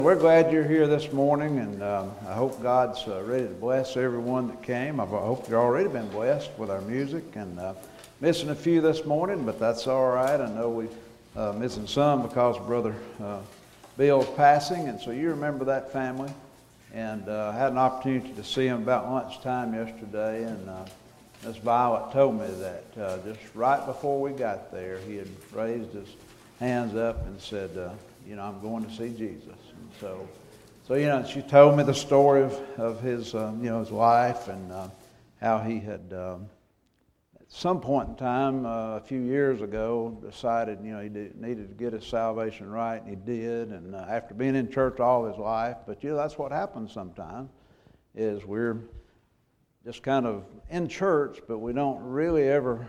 We're glad you're here this morning, and I hope God's ready to bless everyone that came. I hope you've already been blessed with our music, and missing a few this morning, but that's all right. I know we're missing some because of Brother Bill's passing, and so you remember that family. And I had an opportunity to see him about lunchtime yesterday, and Miss Violet told me that just right before we got there, he had raised his hands up and said, I'm going to see Jesus. And so she told me the story of his, his life and how he had, at some point in time, a few years ago, decided, he needed to get his salvation right, and he did. And after being in church all his life, but that's what happens sometimes, is we're just kind of in church, but we don't really ever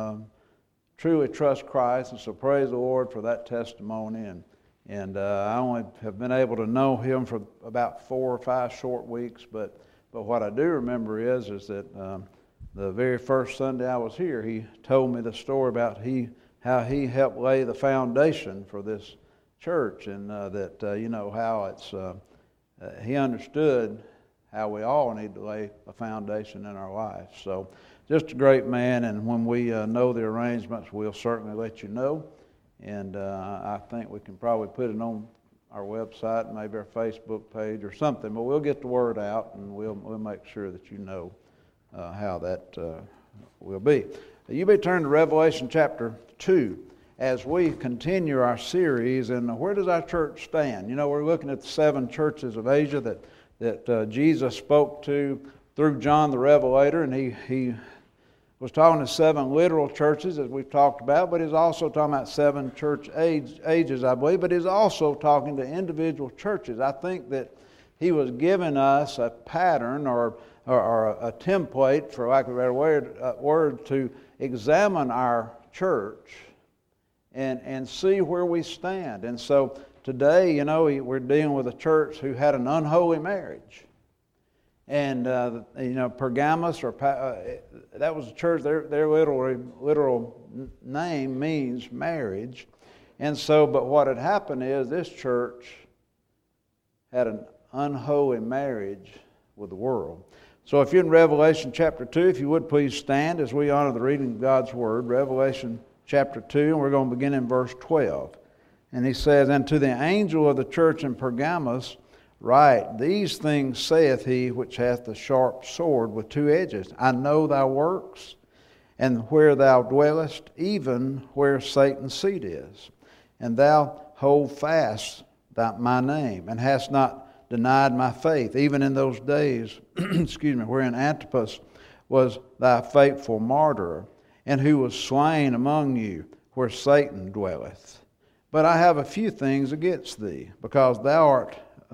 truly trust Christ. And so praise the Lord for that testimony. And I only have been able to know him for about 4 or 5 short weeks, but what I do remember is that the very first Sunday I was here, he told me the story about how he helped lay the foundation for this church, and how it's he understood how we all need to lay a foundation in our life. So just a great man, and when we know the arrangements, we'll certainly let you know. And I think we can probably put it on our website, maybe our Facebook page or something, but we'll get the word out, and we'll make sure that you know how that will be. You may turn to Revelation chapter 2 as we continue our series. And where does our church stand? We're looking at the 7 churches of Asia that Jesus spoke to through John the Revelator, and he was talking to 7 literal churches, as we've talked about, but he's also talking about 7 church ages, I believe, but he's also talking to individual churches. I think that he was giving us a pattern or a template, for lack of a better word, to examine our church and see where we stand. And so today, we're dealing with a church who had an unholy marriage. And, Pergamos, that was a church, their literal name means marriage. And so, but what had happened is this church had an unholy marriage with the world. So if you're in Revelation chapter 2, if you would please stand as we honor the reading of God's Word. Revelation chapter 2, and we're going to begin in verse 12. And he says, "And to the angel of the church in Pergamos write, These things saith he which hath the sharp sword with 2 edges. I know thy works, and where thou dwellest, even where Satan's seat is. And thou hold fast my name, and hast not denied my faith, even in those days, wherein Antipas was thy faithful martyr, and who was slain among you, where Satan dwelleth. But I have a few things against thee, because thou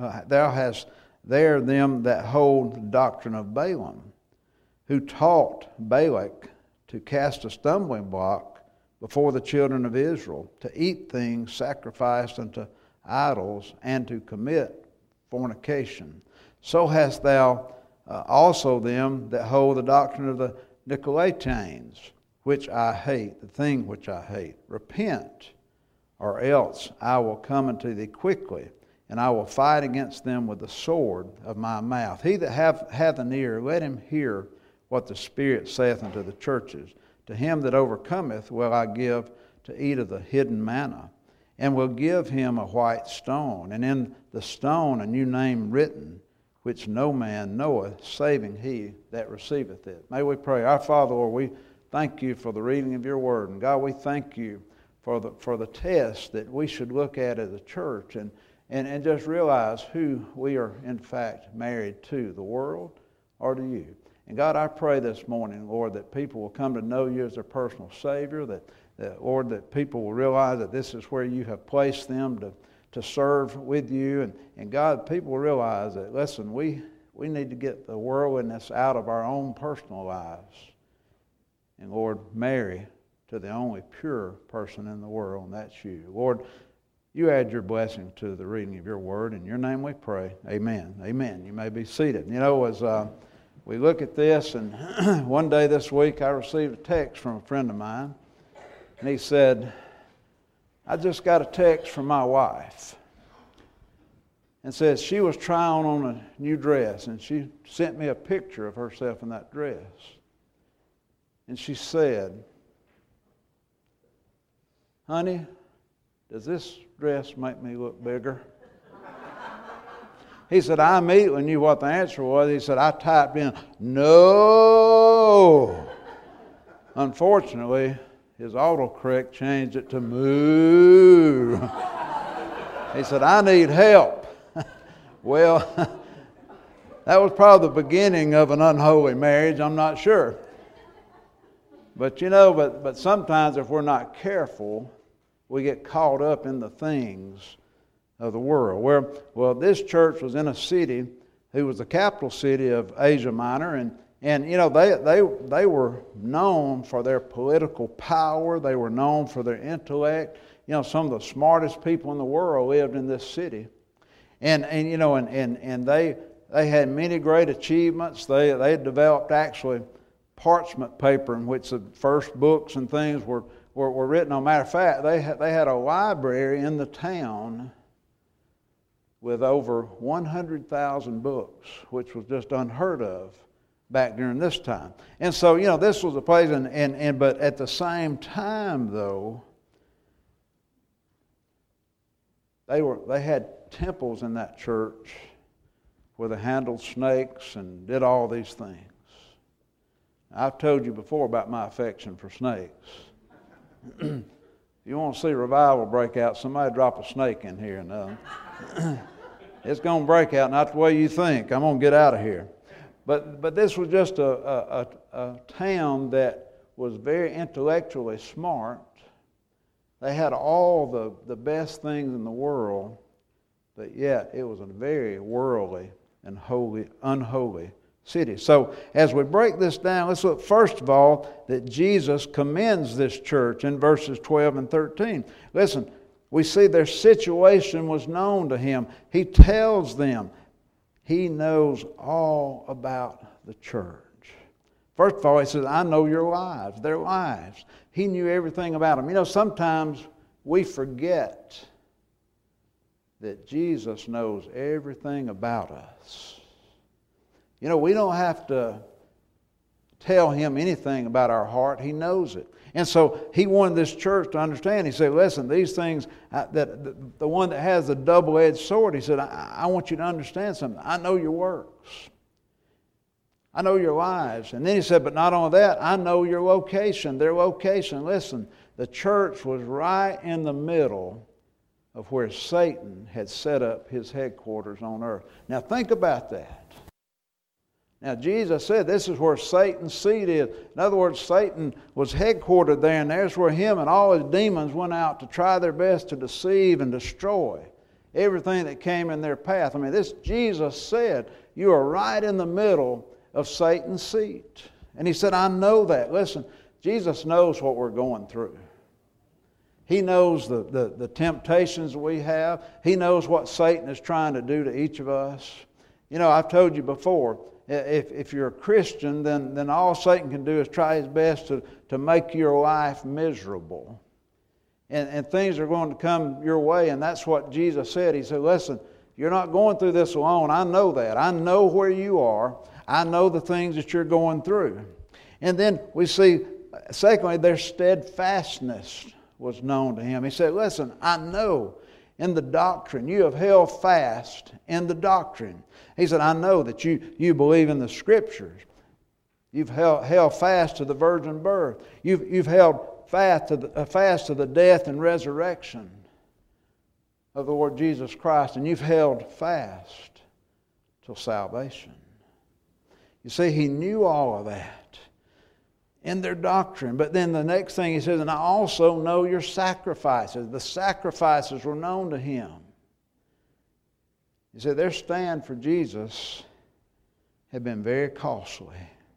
hast there them that hold the doctrine of Balaam, who taught Balak to cast a stumbling block before the children of Israel, to eat things sacrificed unto idols, and to commit fornication. So hast thou also them that hold the doctrine of the Nicolaitans, which I hate, the thing which I hate. Repent, or else I will come unto thee quickly, and I will fight against them with the sword of my mouth. He that hath an ear, let him hear what the Spirit saith unto the churches. To him that overcometh will I give to eat of the hidden manna, and will give him a white stone, and in the stone a new name written, which no man knoweth, saving he that receiveth it." May we pray. Our Father, Lord, we thank you for the reading of your word. And God, we thank you for the test that we should look at as a church and just realize who we are in fact married to, the world or to you. And God, I pray this morning, Lord, that people will come to know you as their personal Savior, that Lord, that people will realize that this is where you have placed them to serve with you. And God, people will realize that, listen, we need to get the worldliness out of our own personal lives. And Lord, marry to the only pure person in the world, and that's you. Lord, you add your blessing to the reading of your word. In your name we pray. Amen. Amen. You may be seated. As we look at this, and one day this week I received a text from a friend of mine. And he said, "I just got a text from my wife. and said she was trying on a new dress, and she sent me a picture of herself in that dress. And she said, "Honey, does this dress make me look bigger?" He said, I immediately knew what the answer was. He said, I typed in, "No." Unfortunately, his autocorrect changed it to "moo." He said, "I need help." Well, that was probably the beginning of an unholy marriage. I'm not sure. But but sometimes if we're not careful, we get caught up in the things of the world. Well, this church was in a city who was the capital city of Asia Minor, and they were known for their political power. They were known for their intellect. Some of the smartest people in the world lived in this city, and they had many great achievements. They had developed actually parchment paper in which the first books and things were written on. Matter of fact, they had a library in the town with over 100,000 books, which was just unheard of back during this time. And so, this was a place, but at the same time, though, they had temples in that church where they handled snakes and did all these things. I've told you before about my affection for snakes. If you want to see revival break out, somebody drop a snake in here. No. It's going to break out, not the way you think. I'm going to get out of here. But this was just a town that was very intellectually smart. They had all the best things in the world, but yet it was a very worldly and unholy city. So as we break this down, let's look first of all that Jesus commends this church in verses 12 and 13. Listen, we see their situation was known to him. He tells them he knows all about the church. First of all, he says, I know your lives, their lives. He knew everything about them. Sometimes we forget that Jesus knows everything about us. We don't have to tell him anything about our heart. He knows it. And so he wanted this church to understand. He said, listen, these things, that the one that has the double-edged sword, he said, I want you to understand something. I know your works. I know your lives. And then he said, but not only that, I know your location, their location. Listen, the church was right in the middle of where Satan had set up his headquarters on earth. Now think about that. Now, Jesus said this is where Satan's seat is. In other words, Satan was headquartered there, and there's where him and all his demons went out to try their best to deceive and destroy everything that came in their path. This Jesus said, you are right in the middle of Satan's seat. And he said, I know that. Listen, Jesus knows what we're going through. He knows the temptations we have. He knows what Satan is trying to do to each of us. I've told you before, if you're a Christian, then all Satan can do is try his best to make your life miserable. And things are going to come your way, and that's what Jesus said. He said, listen, you're not going through this alone. I know that. I know where you are. I know the things that you're going through. And then we see, secondly, their steadfastness was known to him. He said, listen, I know in the doctrine. You have held fast in the doctrine. He said, I know that you believe in the Scriptures. You've held fast to the virgin birth. You've held fast to the death and resurrection of the Lord Jesus Christ, and you've held fast till salvation. You see, he knew all of that in their doctrine. But then the next thing he says, and I also know your sacrifices. The sacrifices were known to him. He said, their stand for Jesus had been very costly.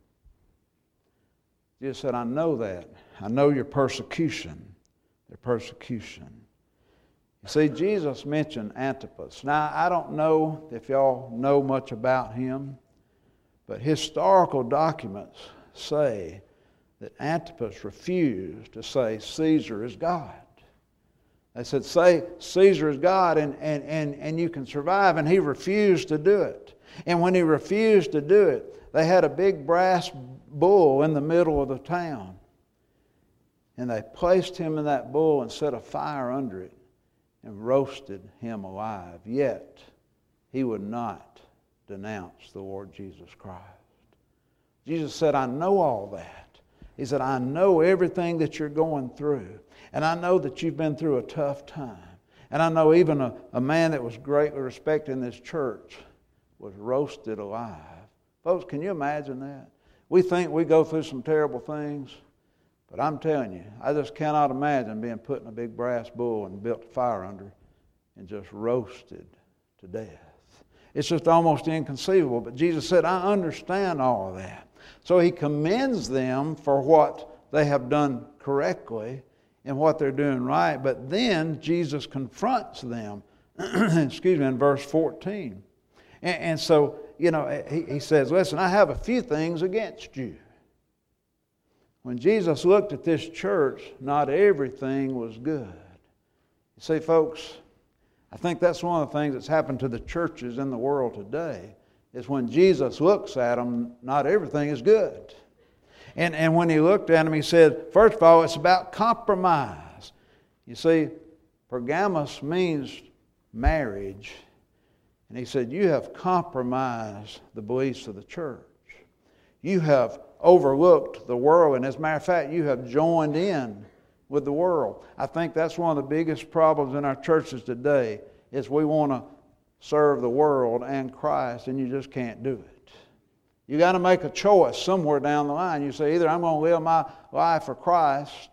Jesus said, I know that. I know your persecution. Their persecution. You see, Jesus mentioned Antipas. Now, I don't know if y'all know much about him, but historical documents say that Antipas refused to say Caesar is God. They said, say Caesar is God and you can survive. And he refused to do it. And when he refused to do it, they had a big brass bull in the middle of the town. And they placed him in that bull and set a fire under it and roasted him alive. Yet he would not denounce the Lord Jesus Christ. Jesus said, I know all that. He said, I know everything that you're going through. And I know that you've been through a tough time. And I know even a man that was greatly respected in this church was roasted alive. Folks, can you imagine that? We think we go through some terrible things. But I'm telling you, I just cannot imagine being put in a big brass bull and built a fire under and just roasted to death. It's just almost inconceivable. But Jesus said, I understand all of that. So he commends them for what they have done correctly and what they're doing right. But then Jesus confronts them, in verse 14. And so, he says, listen, I have a few things against you. When Jesus looked at this church, not everything was good. You see, folks, I think that's one of the things that's happened to the churches in the world today, is when Jesus looks at them, not everything is good. And when he looked at them, he said, first of all, it's about compromise. You see, Pergamos means marriage. And he said, you have compromised the beliefs of the church. You have overlooked the world, and as a matter of fact, you have joined in with the world. I think that's one of the biggest problems in our churches today, is we want to serve the world and Christ, and you just can't do it. You got to make a choice somewhere down the line. You say, either I'm going to live my life for Christ,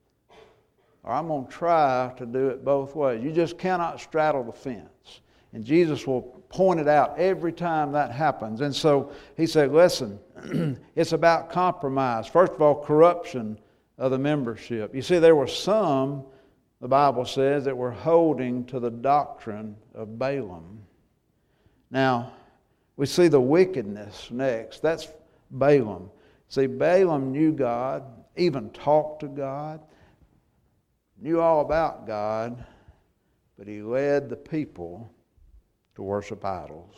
or I'm going to try to do it both ways. You just cannot straddle the fence. And Jesus will point it out every time that happens. And so he said, listen, it's about compromise. First of all, corruption of the membership. You see, there were some, the Bible says, that were holding to the doctrine of Balaam. Now, we see the wickedness next. That's Balaam. See, Balaam knew God, even talked to God, knew all about God, but he led the people to worship idols.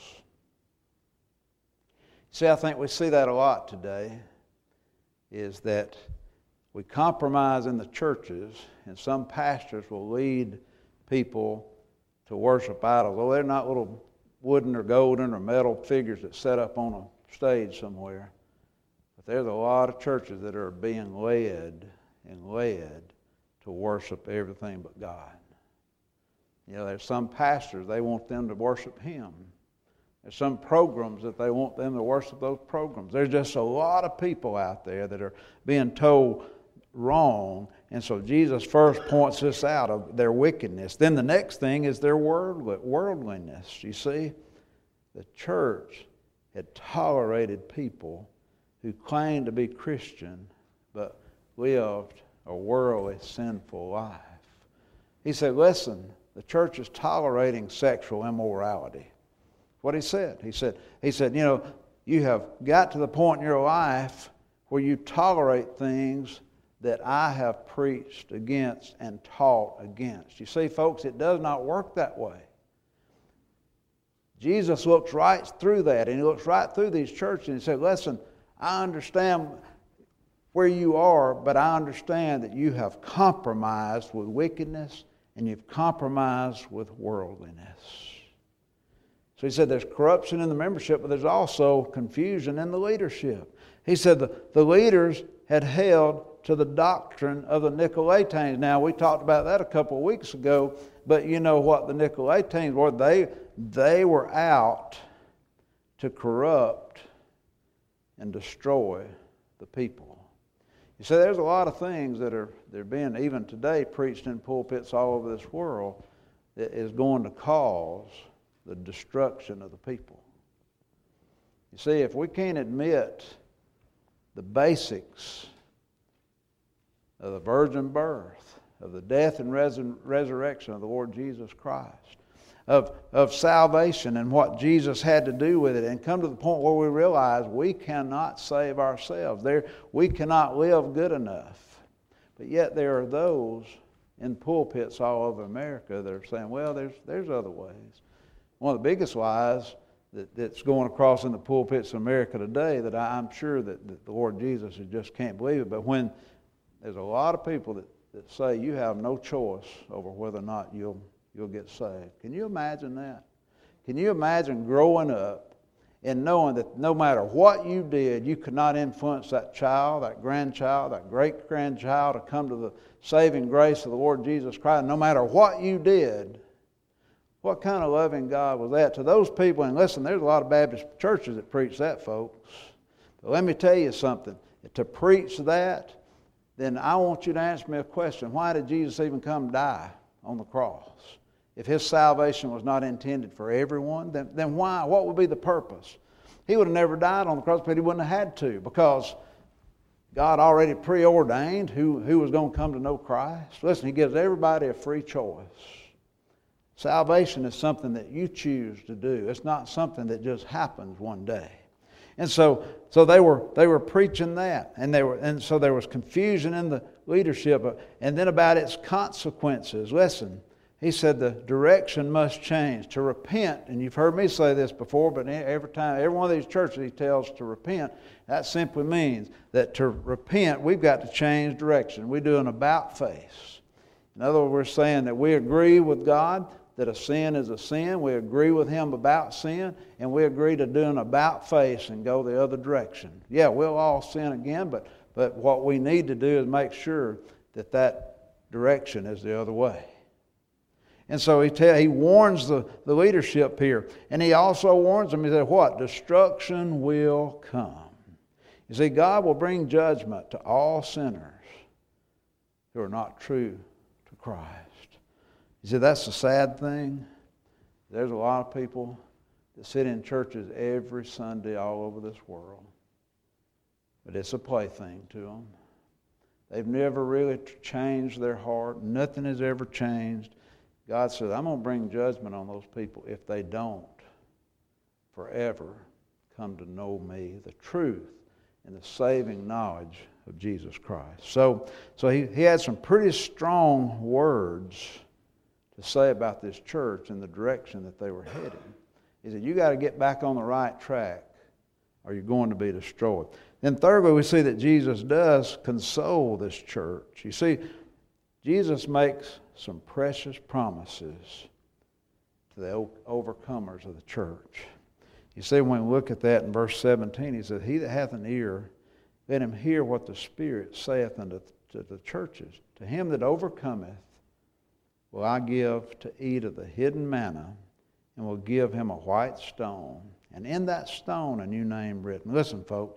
See, I think we see that a lot today, is that we compromise in the churches, and some pastors will lead people to worship idols. Well, they're not little wooden or golden or metal figures that set up on a stage somewhere. But there's a lot of churches that are being led to worship everything but God. There's some pastors, they want them to worship Him. There's some programs that they want them to worship those programs. There's just a lot of people out there that are being told wrong. And so Jesus first points this out of their wickedness. Then the next thing is their worldliness. You see, the church had tolerated people who claimed to be Christian but lived a worldly, sinful life. He said, listen, the church is tolerating sexual immorality. What he said. He said, you have got to the point in your life where you tolerate things that I have preached against and taught against. You see, folks, it does not work that way. Jesus looks right through that, and he looks right through these churches, and he said, listen, I understand where you are, but I understand that you have compromised with wickedness and you've compromised with worldliness. So he said there's corruption in the membership, but there's also confusion in the leadership. He said the leaders had held to the doctrine of the Nicolaitans. Now, we talked about that a couple of weeks ago, but you know what the Nicolaitans were. They were out to corrupt and destroy the people. You see, there's a lot of things they're being, even today, preached in pulpits all over this world that is going to cause the destruction of the people. You see, if we can't admit the basics of the virgin birth, of the death and resurrection of the Lord Jesus Christ, of salvation and what Jesus had to do with it, and come to the point where we realize we cannot save ourselves. We cannot live good enough. But yet there are those in pulpits all over America that are saying, well, there's other ways. One of the biggest lies that's going across in the pulpits of America today that I'm sure that the Lord Jesus just can't believe it, but when there's a lot of people that say you have no choice over whether or not you'll get saved. Can you imagine that? Can you imagine growing up and knowing that no matter what you did, you could not influence that child, that grandchild, that great-grandchild to come to the saving grace of the Lord Jesus Christ? No matter what you did, what kind of loving God was that to those people? And listen, there's a lot of Baptist churches that preach that, folks. But let me tell you something. To preach that, then I want you to answer me a question. Why did Jesus even come die on the cross? If his salvation was not intended for everyone, then why? What would be the purpose? He would have never died on the cross, but he wouldn't have had to, because God already preordained who was going to come to know Christ. Listen, he gives everybody a free choice. Salvation is something that you choose to do. It's not something that just happens one day. And so they were preaching that, and so there was confusion in the leadership, and then about its consequences. Listen, he said the direction must change. To repent, and you've heard me say this before, but every one of these churches he tells to repent, that simply means that to repent, we've got to change direction. We do an about face. In other words, we're saying that we agree with God that a sin is a sin. We agree with him about sin, and we agree to do an about face and go the other direction. Yeah, we'll all sin again, but what we need to do is make sure that direction is the other way. And so he warns the leadership here. And he also warns them, he said, what? Destruction will come. You see, God will bring judgment to all sinners who are not true to Christ. You see, that's the sad thing. There's a lot of people that sit in churches every Sunday all over this world. But it's a plaything to them. They've never really changed their heart. Nothing has ever changed. God said, I'm going to bring judgment on those people if they don't forever come to know me, the truth, and the saving knowledge of Jesus Christ. So he had some pretty strong words to say about this church and the direction that they were heading. He said, you got to get back on the right track or you're going to be destroyed. Then thirdly, we see that Jesus does console this church. You see, Jesus makes some precious promises to the overcomers of the church. You see, when we look at that in verse 17, he said, he that hath an ear, let him hear what the Spirit saith unto the churches. To him that overcometh will I give to eat of the hidden manna, and will give him a white stone, and in that stone a new name written. Listen, folks,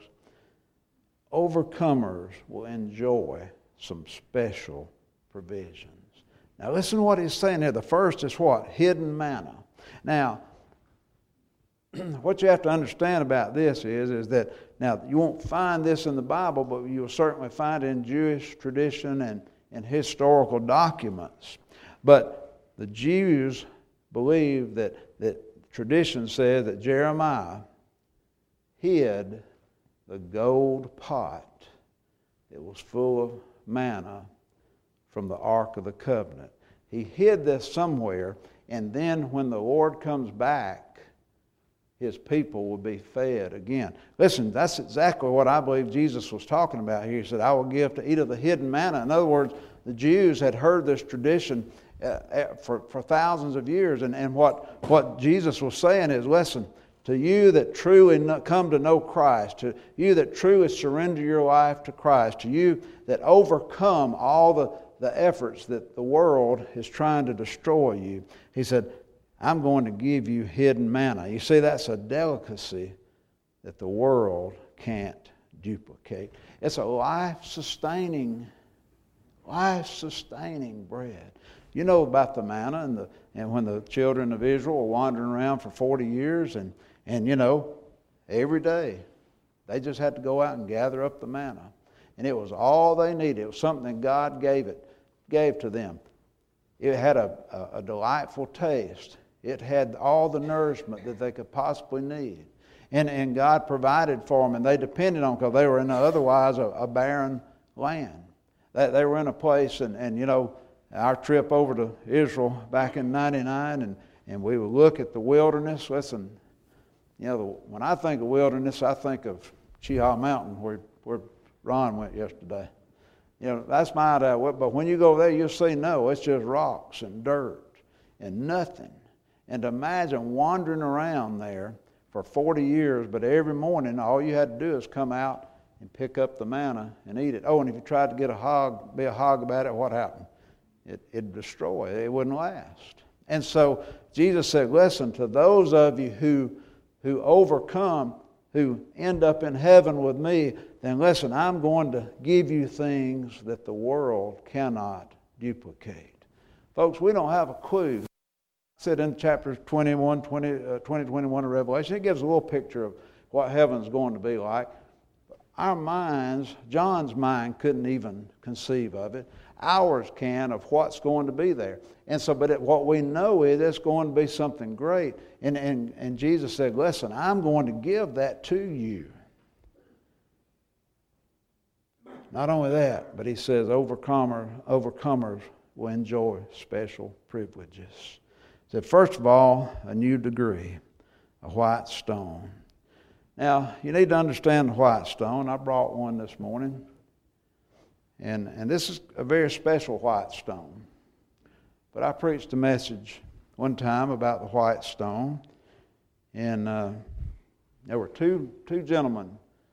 overcomers will enjoy some special provisions. Now listen to what he's saying here. The first is what? Hidden manna. Now, what you have to understand about this is that, now you won't find this in the Bible, but you'll certainly find it in Jewish tradition and historical documents. But the Jews believe that tradition says that Jeremiah hid the gold pot that was full of manna from the Ark of the Covenant. He hid this somewhere, and then when the Lord comes back, his people will be fed again. Listen, that's exactly what I believe Jesus was talking about here. He said, I will give to eat of the hidden manna. In other words, the Jews had heard this tradition for thousands of years. And what Jesus was saying is, listen, to you that truly come to know Christ, to you that truly surrender your life to Christ, to you that overcome all the efforts that the world is trying to destroy you, he said, I'm going to give you hidden manna. You see, that's a delicacy that the world can't duplicate. It's a life-sustaining bread. You know about the manna and when the children of Israel were wandering around for 40 years and you know, every day they just had to go out and gather up the manna. And it was all they needed. It was something that God gave to them. It had a delightful taste. It had all the nourishment that they could possibly need. And God provided for them, and they depended on it because they were in otherwise a barren land. They were in a place, and you know, our trip over to Israel back in '99, and we would look at the wilderness. Listen, when I think of wilderness, I think of Cheaha Mountain, where Ron went yesterday. That's my idea. But when you go there, you'll see, no, it's just rocks and dirt and nothing. And to imagine wandering around there for 40 years, but every morning all you had to do is come out and pick up the manna and eat it. Oh, and if you tried to be a hog about it, what happened? It'd destroy. It wouldn't last. And so Jesus said, listen, to those of you who overcome, who end up in heaven with me, then listen, I'm going to give you things that the world cannot duplicate. Folks, we don't have a clue. I said in chapter 20, 21 of Revelation, it gives a little picture of what heaven's going to be like. Our minds, John's mind couldn't even conceive of it. Ours can, of what's going to be there. And so, but what we know is it's going to be something great. And Jesus said, listen, I'm going to give that to you. Not only that, but he says overcomers will enjoy special privileges. He said, first of all, a new degree, a white stone. Now, you need to understand the white stone. I brought one this morning. And this is a very special white stone. But I preached a message one time about the white stone. And there were two gentlemen,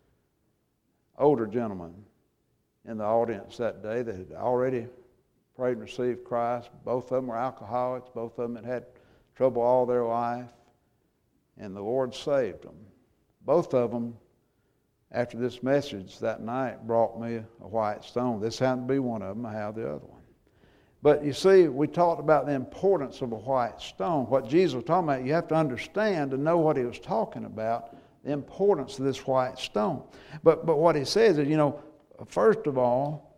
older gentlemen, in the audience that day that had already prayed and received Christ. Both of them were alcoholics. Both of them had trouble all their life. And the Lord saved them. Both of them, after this message that night, brought me a white stone. This happened to be one of them. I have the other one. But you see, we talked about the importance of a white stone. What Jesus was talking about, you have to understand to know what he was talking about, the importance of this white stone. But what he says is, first of all,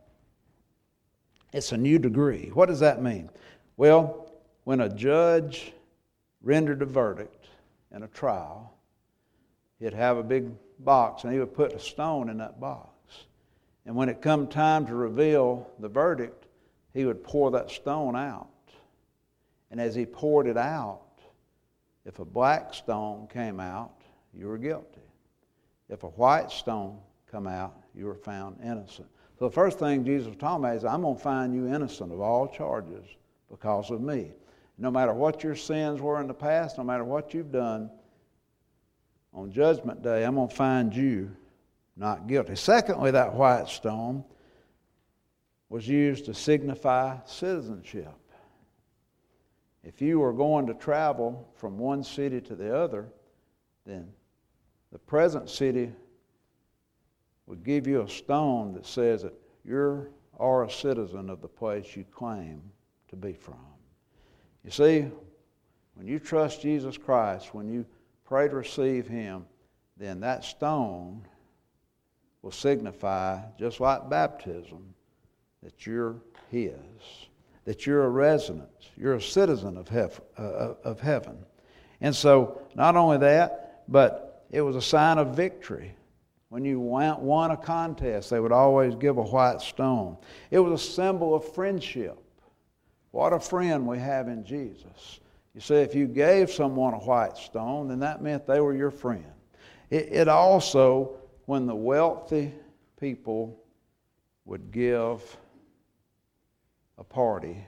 it's a new degree. What does that mean? Well, when a judge rendered a verdict in a trial, he'd have a big box, and he would put a stone in that box. And when it come time to reveal the verdict, he would pour that stone out. And as he poured it out, if a black stone came out, you were guilty. If a white stone come out, you were found innocent. So the first thing Jesus was talking about is, I'm going to find you innocent of all charges because of me. No matter what your sins were in the past, no matter what you've done, on Judgment Day, I'm going to find you not guilty. Secondly, that white stone was used to signify citizenship. If you were going to travel from one city to the other, then the present city would give you a stone that says that you are a citizen of the place you claim to be from. You see, when you trust Jesus Christ, when you pray to receive him, then that stone will signify, just like baptism, that you're his, that you're a resident, you're a citizen of heaven. And so, not only that, but it was a sign of victory. When you won a contest, they would always give a white stone. It was a symbol of friendship. What a friend we have in Jesus. You see, if you gave someone a white stone, then that meant they were your friend. It also, when the wealthy people would give a party,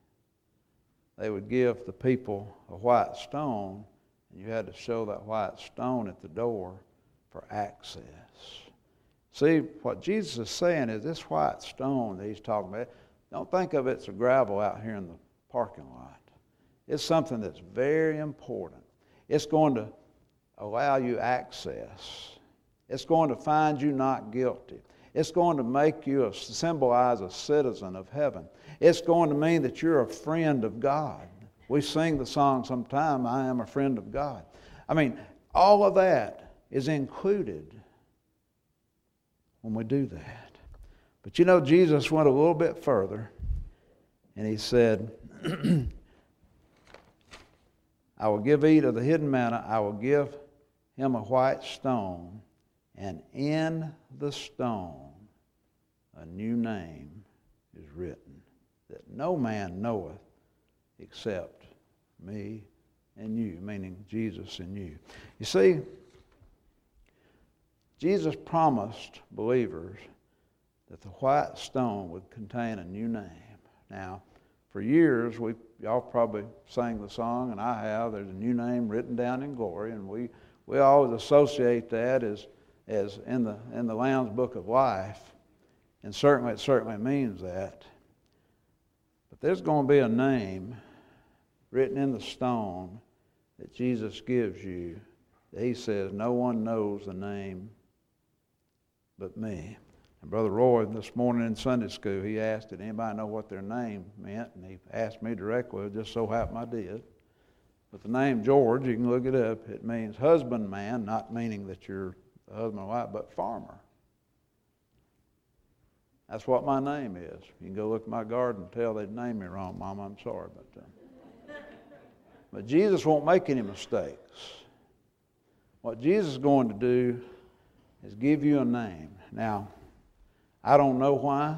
they would give the people a white stone, and you had to show that white stone at the door for access. See, what Jesus is saying is this white stone that he's talking about, don't think of it as a gravel out here in the parking lot. It's something that's very important. It's going to allow you access. It's going to find you not guilty. It's going to make you symbolize a citizen of heaven. It's going to mean that you're a friend of God. We sing the song sometime, I am a friend of God. I mean, all of that is included when we do that. But Jesus went a little bit further, and he said, I will give Eat of the hidden manna, I will give him a white stone, and in the stone a new name is written, that no man knoweth except me and you, meaning Jesus and you. You see, Jesus promised believers that the white stone would contain a new name. Now, for years, y'all probably sang the song, and I have. There's a new name written down in glory, and we always associate that as in the Lamb's Book of Life, and it certainly means that. But there's going to be a name written in the stone that Jesus gives you, that he says, no one knows the name but me. And Brother Roy, this morning in Sunday school, he asked, did anybody know what their name meant? And he asked me directly. It just so happened I did. But the name George, you can look it up, it means husbandman, not meaning that you're the husband or wife, but farmer. That's what my name is. You can go look at my garden and tell they'd named me wrong, Mama, I'm sorry. But Jesus won't make any mistakes. What Jesus is going to do is give you a name. Now, I don't know why,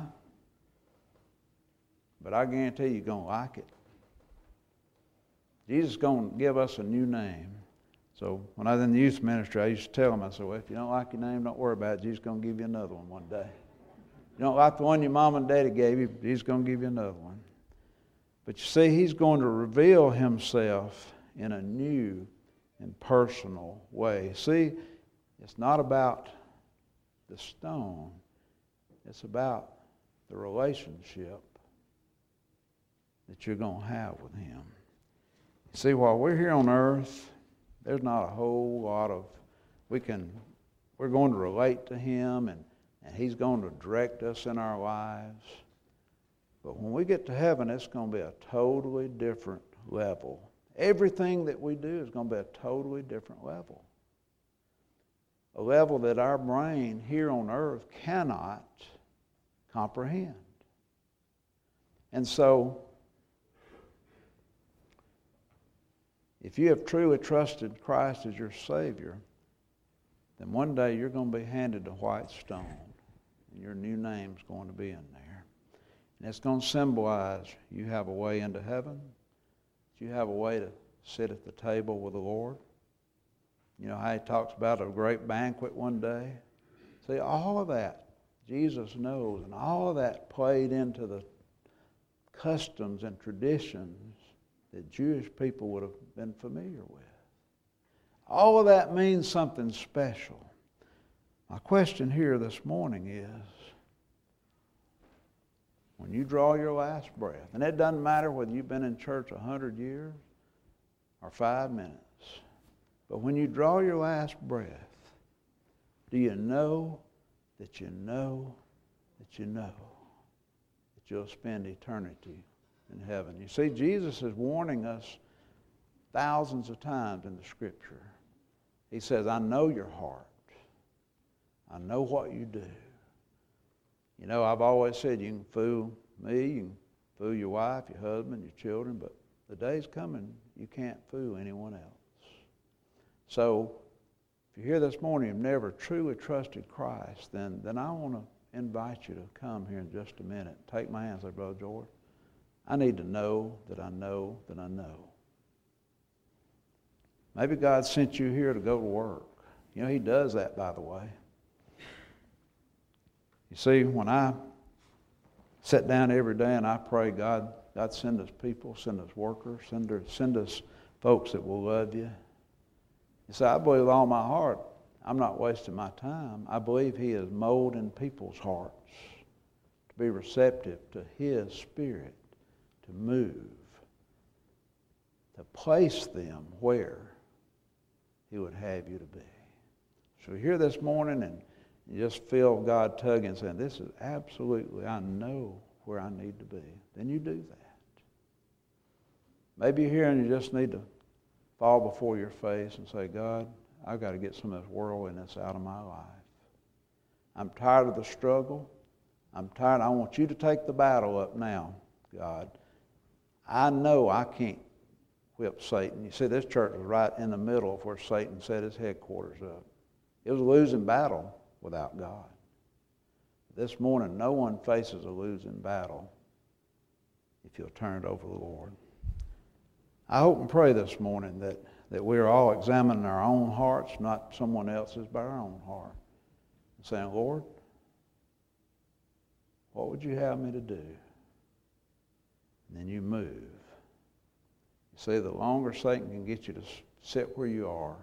but I guarantee you're going to like it. Jesus is going to give us a new name. So when I was in the youth ministry, I used to tell them, I said, well, if you don't like your name, don't worry about it. Jesus is going to give you another one day. You don't like the one your mom and daddy gave you, he's going to give you another one. But you see, he's going to reveal himself in a new and personal way. See, it's not about the stone. It's about the relationship that you're going to have with him. You see, while we're here on earth, there's not a whole lot of, we're going to relate to him, and he's going to direct us in our lives. But when we get to heaven, it's going to be a totally different level. Everything that we do is going to be a totally different level. A level that our brain here on earth cannot comprehend. And so, if you have truly trusted Christ as your Savior, then one day you're going to be handed a white stone, and your new name's going to be in there. And it's going to symbolize you have a way into heaven, you have a way to sit at the table with the Lord. You know how he talks about a great banquet one day? See, all of that Jesus knows, and all of that played into the customs and traditions that Jewish people would have been familiar with. All of that means something special. My question here this morning is, when you draw your last breath, and it doesn't matter whether you've been in church 100 years or 5 minutes, but when you draw your last breath, do you know that you know that you know that you'll spend eternity in heaven? You see, Jesus is warning us thousands of times in the Scripture. He says, I know your heart. I know what you do. You know, I've always said you can fool me, you can fool your wife, your husband, your children, but the day's coming you can't fool anyone else. So, if you're here this morning and you've never truly trusted Christ, then I want to invite you to come here in just a minute. Take my hand and say, Brother George, I need to know that I know that I know. Maybe God sent you here to go to work. You know, he does that, by the way. You see, when I sit down every day and I pray, God send us people, send us workers, send us folks that will love you. You see, I believe with all my heart, I'm not wasting my time. I believe he is molding people's hearts to be receptive to his Spirit, to move, to place them where he would have you to be. So you're here this morning and you just feel God tugging and saying, this is absolutely, I know where I need to be. Then you do that. Maybe you're here and you just need to fall before your face and say, God, I've got to get some of this worldliness out of my life. I'm tired of the struggle. I'm tired. I want you to take the battle up now, God. I know I can't whip Satan. You see, this church was right in the middle of where Satan set his headquarters up. It was a losing battle without God. This morning, no one faces a losing battle if you'll turn it over to the Lord. I hope and pray this morning that we're all examining our own hearts, not someone else's, but our own heart. And saying, Lord, what would you have me to do? And then you move. You see, the longer Satan can get you to sit where you are,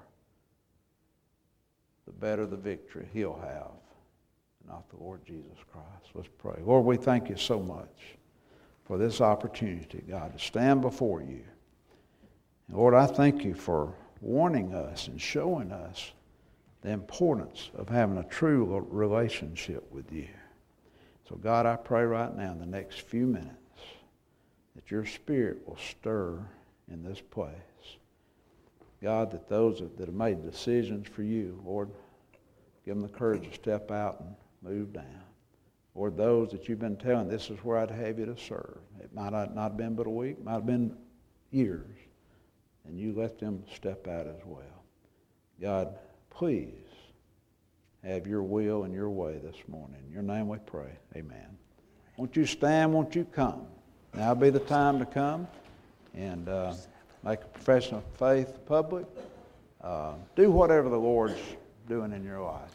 the better the victory he'll have, not the Lord Jesus Christ. Let's pray. Lord, we thank you so much for this opportunity, God, to stand before you. And Lord, I thank you for warning us and showing us the importance of having a true relationship with you. So God, I pray right now in the next few minutes that your Spirit will stir in this place. God, that those that have made decisions for you, Lord, give them the courage to step out and move down. Lord, those that you've been telling, this is where I'd have you to serve. It might not have been but a week, might have been years, and you let them step out as well. God, please have your will and your way this morning. In your name we pray. Amen. Won't you stand? Won't you come? Now be the time to come and make a profession of faith public. Do whatever the Lord's doing in your life.